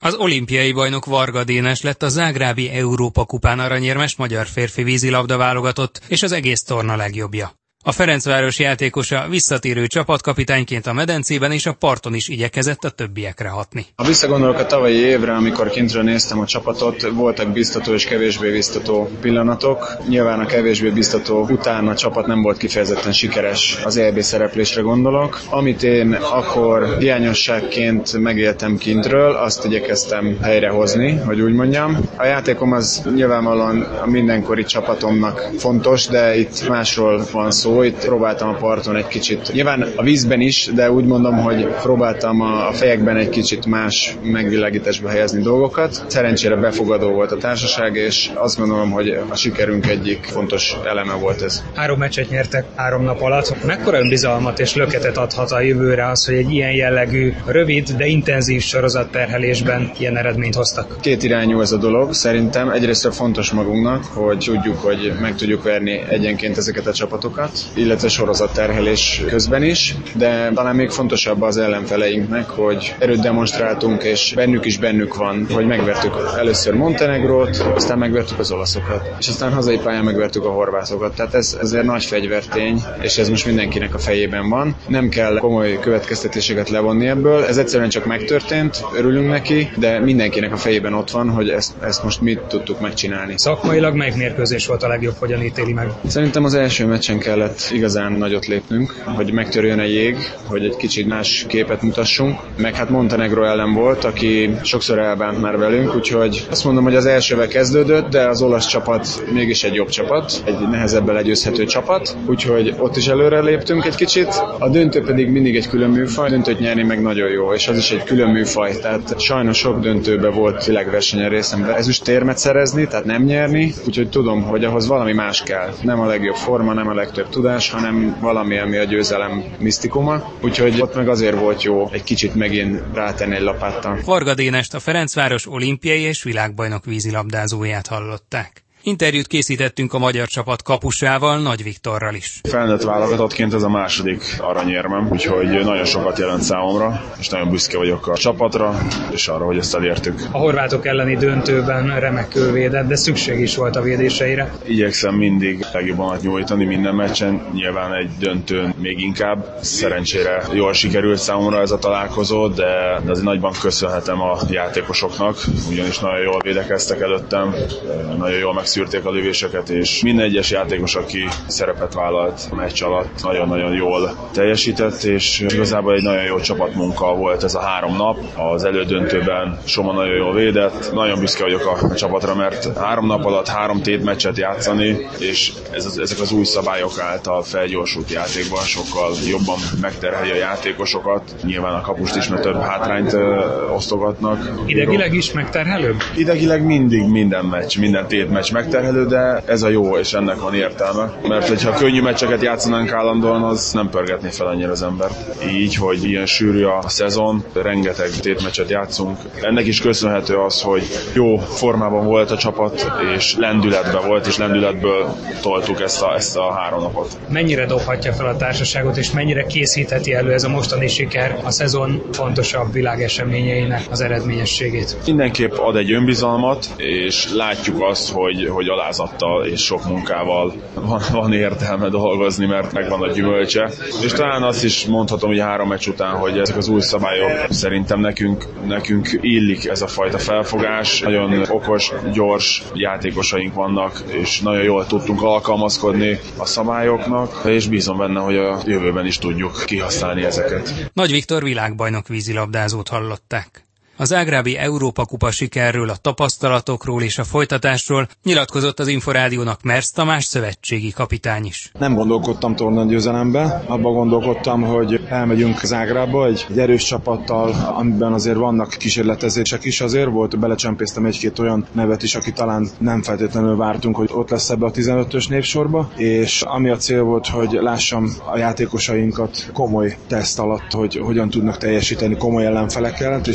Az olimpiai bajnok Varga Dénes lett a zágrábi Európa-kupán aranyérmes magyar férfi vízilabda válogatott és az egész torna legjobbja. A Ferencváros játékosa visszatérő csapatkapitányként a medencében és a parton is igyekezett a többiekre hatni. Ha visszagondolok a tavalyi évre, amikor kintről néztem a csapatot, voltak biztató és kevésbé biztató pillanatok. Nyilván a kevésbé biztató után a csapat nem volt kifejezetten sikeres, az EB szereplésre gondolok. Amit én akkor hiányosságként megéltem kintről, azt igyekeztem helyrehozni, hogy úgy mondjam. A játékom az nyilvánvalóan a mindenkori csapatomnak fontos, de itt másról van szó. Itt próbáltam a parton egy kicsit, nyilván a vízben is, de úgy mondom, hogy próbáltam a fejekben egy kicsit más megvilágításba helyezni dolgokat. Szerencsére befogadó volt a társaság, és azt gondolom, hogy a sikerünk egyik fontos eleme volt ez. 3 meccset nyertek 3 nap alatt. Mekkora önbizalmat és löketet adhat a jövőre az, hogy egy ilyen jellegű, rövid, de intenzív sorozatterhelésben ilyen eredményt hoztak? Kétirányú ez a dolog. Szerintem egyrészt fontos magunknak, hogy tudjuk, hogy meg tudjuk verni egyenként ezeket a csapatokat, illetve sorozatterhelés közben is, de talán még fontosabb az ellenfeleinknek, hogy erőt demonstráltunk, és bennük van, hogy megvertük először Montenegrót, aztán megvertük az olaszokat, és aztán hazai pályán megvertük a horvátokat. Tehát ez azért nagy fegyvertény, és ez most mindenkinek a fejében van. Nem kell komoly következtetéseket levonni ebből, ez egyszerűen csak megtörtént, örülünk neki, de mindenkinek a fejében ott van, hogy ezt most mit tudtuk megcsinálni. Szakmailag melyik mérkőzés volt a legjobb, hogyan ítéli meg? Szerintem az első meccsen kellett igazán nagyot lépnünk, hogy megtörjön a jég, hogy egy kicsit más képet mutassunk. Meg hát Montenegró ellen volt, aki sokszor elbánt már velünk, úgyhogy azt mondom, hogy az elsővel kezdődött, de az olasz csapat mégis egy jobb csapat, egy nehezebben legyőzhető csapat, úgyhogy ott is előre léptünk egy kicsit. A döntő pedig mindig egy külön műfaj, döntőt nyerni meg nagyon jó, és az is egy külön műfaj, tehát sajnos sok döntőben volt világversenyen részemben ezüstérmet szerezni, tehát nem nyerni, úgyhogy tudom, hogy ahhoz valami más kell. Nem a legjobb forma, nem a legtöbb tudás, hanem valami, ami a győzelem misztikuma, úgyhogy ott meg azért volt jó egy kicsit megint rátenni egy lapáttal. Varga Dénest, a Ferencváros olimpiai és világbajnok vízilabdázóját hallották. Interjút készítettünk a magyar csapat kapusával, Nagy Viktorral is. Felnőtt válogatottként ez a második aranyérmem, úgyhogy nagyon sokat jelent számomra, és nagyon büszke vagyok a csapatra, és arra, hogy ezt elértük. A horvátok elleni döntőben remekül védett, de szükség is volt a védéseire. Igyekszem mindig legjobban nyújtani minden meccsen, nyilván egy döntőn még inkább. Szerencsére jól sikerült számomra ez a találkozó, de azért nagyban köszönhetem a játékosoknak, ugyanis nagyon jól védekeztek előttem, nagyon jól megszűrték a lövéseket, és minden egyes játékos, aki szerepet vállalt a meccs alatt, nagyon-nagyon jól teljesített, és igazából egy nagyon jó csapatmunka volt ez a 3 nap. Az elődöntőben Soma nagyon jól védett, nagyon büszke vagyok a csapatra, mert 3 nap alatt 3 tétmeccset játszani, és ezek az új szabályok által felgyorsult játékban sokkal jobban megterheli a játékosokat. Nyilván a kapust is, mert több hátrányt osztogatnak. Idegileg is megterhelőbb? Idegileg mindig minden meccs, minden tétmeccs megterhelő, de ez a jó, és ennek van értelme. Mert hogyha könnyű meccseket játszanánk állandóan, az nem pörgetné fel annyira az embert. Így, hogy ilyen sűrű a szezon, rengeteg tétmeccset játszunk. Ennek is köszönhető az, hogy jó formában volt a csapat, és lendületben volt, és lendületből toltuk ezt a 3 napot. Mennyire dobhatja fel a társaságot, és mennyire készítheti elő ez a mostani siker a szezon fontosabb világeseményeinek az eredményességét? Mindenképp ad egy önbizalmat, és látjuk azt, hogy alázattal és sok munkával van értelme dolgozni, mert megvan a gyümölcse. És talán azt is mondhatom, hogy 3 meccs után, hogy ezek az új szabályok szerintem nekünk illik ez a fajta felfogás. Nagyon okos, gyors játékosaink vannak, és nagyon jól tudtunk alkalmazkodni a szabályoknak, és bízom benne, hogy a jövőben is tudjuk kihasználni ezeket. Nagy Viktor világbajnok vízilabdázót hallották. A zágrábi Európa-kupa sikerről, a tapasztalatokról és a folytatásról nyilatkozott az Inforádiónak Mersz Tamás szövetségi kapitány is. Nem gondolkodtam tornagyőzelembe, abban gondolkodtam, hogy elmegyünk Zágrába egy erős csapattal, amiben azért vannak kísérletezések is, azért volt, belecsempésztem 1-2 olyan nevet is, aki talán nem feltétlenül vártunk, hogy ott lesz ebbe a 15-ös névsorba, és ami a cél volt, hogy lássam a játékosainkat komoly teszt alatt, hogy hogyan tudnak teljesíteni komoly ellenfelek ellen, és szerettem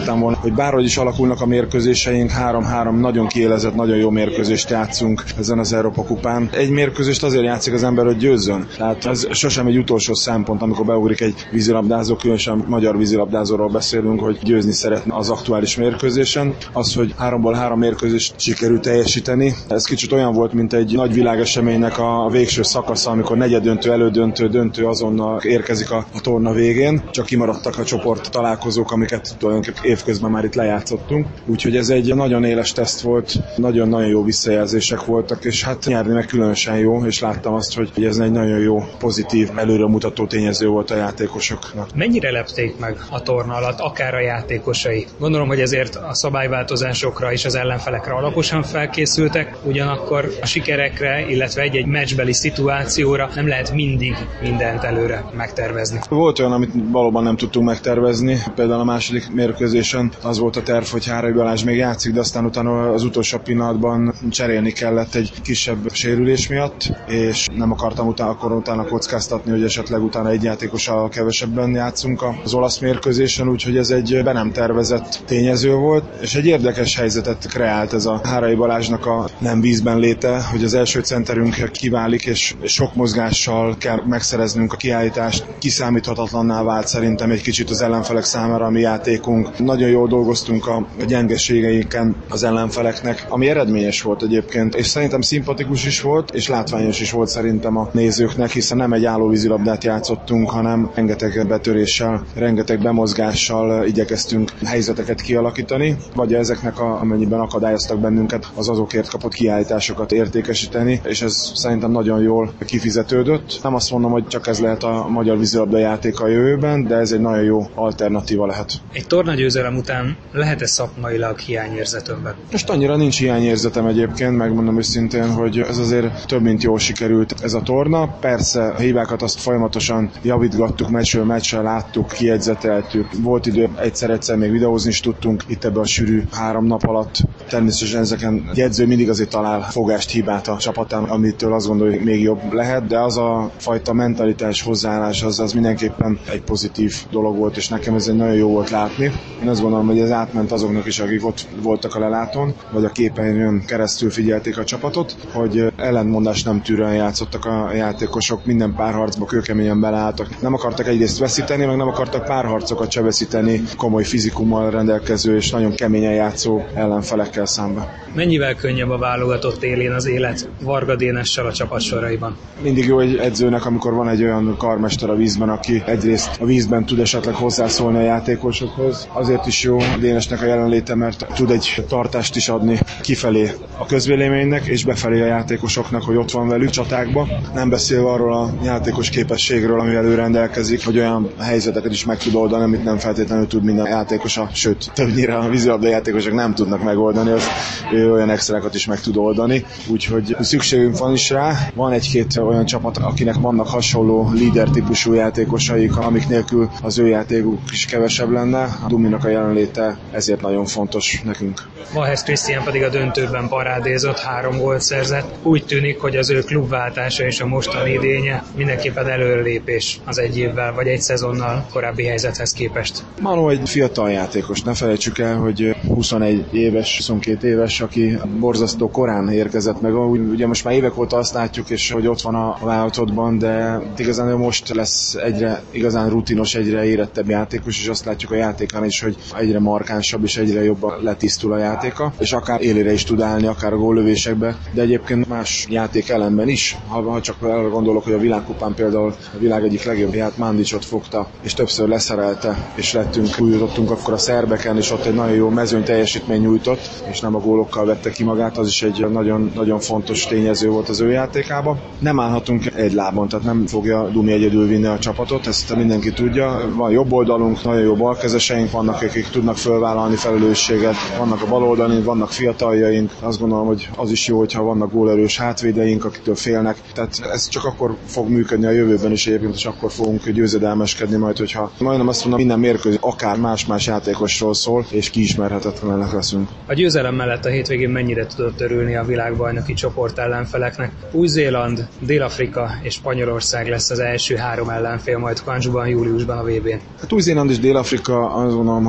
szerettem volna, hogy bárhogy is alakulnak a mérkőzéseink, 3-3 nagyon kiélezett, nagyon jó mérkőzést játszunk ezen az Európa kupán. Egy mérkőzést azért játszik az ember, hogy győzzön. Tehát ez sosem egy utolsó szempont, amikor beugrik egy vízilabdázó, különösen magyar vízilabdázóról beszélünk, hogy győzni szeretne az aktuális mérkőzésen. Az, hogy 3-ból 3 mérkőzést sikerült teljesíteni, ez kicsit olyan volt, mint egy nagy világeseménynek a végső szakasza, amikor negyeddöntő, elődöntő, döntő azonnal érkezik a torna végén. Csak kimaradtak a csoport találkozók, amiket tulajdonképpen évközben már itt lejátszottunk. Úgyhogy ez egy nagyon éles teszt volt, nagyon-nagyon jó visszajelzések voltak, és hát nyerni meg különösen jó, és láttam azt, hogy ez egy nagyon jó, pozitív, előremutató tényező volt a játékosoknak. Mennyire lepték meg a torna alatt, akár a játékosai? Gondolom, hogy ezért a szabályváltozásokra és az ellenfelekre alaposan felkészültek, ugyanakkor a sikerekre, illetve egy-egy meccsbeli szituációra nem lehet mindig mindent előre megtervezni. Volt olyan, amit valóban nem tudtunk megtervezni. Például a második mérkőzésen az volt a terv, hogy Hárai Balázs még játszik, de aztán utána az utolsó pillanatban cserélni kellett egy kisebb sérülés miatt, és nem akartam utána kockáztatni, hogy esetleg utána egy játékossal kevesebben játszunk az olasz mérkőzésen, úgyhogy ez egy be nem tervezett tényező volt, és egy érdekes helyzetet kreált ez a Hárai Balázsnak a nem vízben léte, hogy az első centerünk kiválik, és sok mozgással kell megszereznünk a kiállítást. Kiszámíthatatlanná vált szerintem egy kicsit az ellenfelek számára a mi játékunk. Nagyon jól dolgoztunk a gyengeségeinken az ellenfeleknek, ami eredményes volt egyébként, és szerintem szimpatikus is volt, és látványos is volt szerintem a nézőknek, hiszen nem egy álló vízilabdát játszottunk, hanem rengeteg betöréssel, rengeteg bemozgással igyekeztünk helyzeteket kialakítani, vagy ezeknek amennyiben akadályoztak bennünket, azokért kapott kiállításokat értékesíteni, és ez szerintem nagyon jól kifizetődött. Nem azt mondom, hogy csak ez lehet a magyar vízilabda játék a jövőben, de ez egy nagyon jó alternatíva lehet. Egy tornagyőzelem után lehet-e szakmailag hiányérzet önben? Most annyira nincs hiányérzetem egyébként, megmondom őszintén, hogy ez azért több mint jól sikerült ez a torna. Persze a hibákat azt folyamatosan javítgattuk, meccsről meccsre láttuk, kiegyzeteltük. Volt idő, egyszer még videózni is tudtunk itt ebbe a sűrű 3 nap alatt. Természetesen ezeken egy edző mindig azért talál fogást, hibát a csapatán, amitől azt gondolja, hogy még jobb lehet, de az a fajta mentalitás, hozzáállás az mindenképpen egy pozitív dolog volt, és nekem ez egy nagyon jó volt látni. Én azt gondolom, hogy ez átment azoknak is, akik ott voltak a lelátón, vagy a képernyőn keresztül figyelték a csapatot, hogy ellentmondás nem tűrően játszottak a játékosok, minden párharcba kőkeményen beleálltak. Nem akartak egyrészt veszíteni, meg nem akartak párharcokat se veszíteni komoly fizikummal rendelkező és nagyon keményen játszó ellenfelekkel szemben. Mennyivel könnyebb a válogatott élén az élet Varga Dénessel a csapat soraiban? Mindig jó egy edzőnek, amikor van egy olyan karmester a vízben, aki egyrészt a vízben tud esetleg hozzászólni a játékosokhoz. Azért is jó Dénesnek a jelenléte, mert tud egy tartást is adni kifelé a közvéleménynek, és befelé a játékosoknak, hogy ott van velük csatákba. Nem beszélve arról a játékos képességről, amivel ő rendelkezik, hogy olyan helyzeteket is meg tud oldani, amit nem feltétlenül tud minden játékosa, sőt, többnyire a vízilabda játékosok nem tudnak megoldani, az ő olyan extrákat is meg tud oldani. Úgyhogy szükségünk van is rá. Van egy-két olyan csapat, akinek vannak hasonló líder típusú játékosaik, amik nélkül az ő játékuk is kevesebb lenne. A Duminak a jelenléte ezért nagyon fontos nekünk. Valhez Krisztián pedig a döntőben parádézott, 3 gólt szerzett. Úgy tűnik, hogy az ő klubváltása és a mostani idénye mindenképpen előrelépés az egy évvel vagy egy szezonnal korábbi helyzethez képest. Manu egy fiatal játékos, ne felejtsük el, hogy 21 éves, 22 éves, aki borzasztó korán érkezett meg. Ugye most már évek óta azt látjuk, és hogy ott van a válogatottban, de igazán most lesz egyre igazán rutinos, egyre érettebb játékos, és azt látjuk a játékán is, hogy egyre markánsabb és egyre jobban letisztul a játéka, és akár élére is tud állni, akár a góllövésekbe, de egyébként más játék ellenben is. Ha csak arra gondolok, hogy a világkupán például a világ egyik legjobbját, Mandicsot fogta, és többször leszerelte, és újítottunk akkor a szerbeken, és ott egy nagyon jó mezőny teljesítmény nyújtott, és nem a gólokkal vette ki magát, az is egy nagyon, nagyon fontos tényező volt az ő játékában. Nem állhatunk egy lábon, tehát nem fogja Dumi egyedül vinni a csapatot, ezt mindenki tudja. Van jobb oldalunk, nagyon jó balkezeseink vannak, akik tudnak fölvállalni felelősséget, vannak a bal oldalink, vannak fiataljaink. Azt gondolom, hogy az is jó, hogyha vannak gólerős hátvédeink, akiktől félnek. Tehát ez csak akkor fog működni a jövőben is egyébként, és akkor fogunk győzedelmeskedni majd, hogyha majdnem azt mondom, minden mérkőzés akár más-más játékosról szól, és kiismerhetetlenek leszünk. A győzelem mellett a hétvégén mennyire tudott örülni a világbajnoki csoport ellenfeleknek? Új-Zéland, Dél-Afrika és Spanyolország lesz az első 3 ellenfél majd Kwanjuban júliusban a VB-n. Hát Új-Zéland és Dél-Afrika azt gondolom, hogy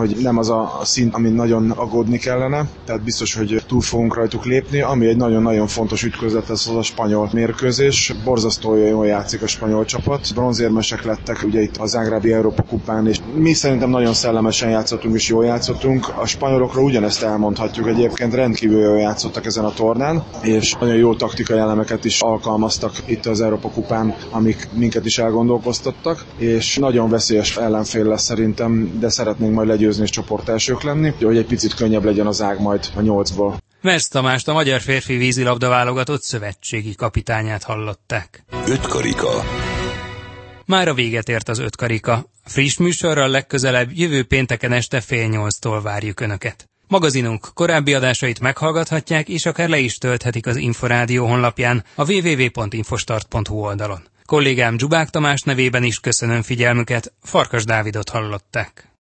hogy nem az a szint, amin nagyon aggódni kellene, tehát biztos, hogy túl fogunk rajtuk lépni, ami egy nagyon-nagyon fontos ütközet, ez az a spanyol mérkőzés. Borzasztó jól játszik a spanyol csapat, bronzérmesek lettek ugye itt a zágrábi Európa kupán, és mi szerintem nagyon szellemesen játszottunk és jól játszottunk. A spanyolokról ugyanezt elmondhatjuk, egyébként rendkívül jól játszottak ezen a tornán, és nagyon jó taktikai elemeket is alkalmaztak itt az Európa kupán, amik minket is elgondolkoztattak, és nagyon veszélyes ellenfél lesz szerintem, de szeretnénk majd legyőzni és csoportelsők lenni, hogy egy picit könnyebb legyen az ág majd a 8-ból. Mersz Tamást, a magyar férfi vízilabda válogatott szövetségi kapitányát hallották. 5 karika. Mára véget ért az 5 karika. Friss műsorral legközelebb jövő pénteken este 7:30-tól várjuk Önöket. Magazinunk korábbi adásait meghallgathatják, és akár le is tölthetik az Inforádió honlapján, a www.infostart.hu oldalon. Kollégám Dzsubák Tamás nevében is köszönöm figyelmüket, Farkas Dávidot hallották.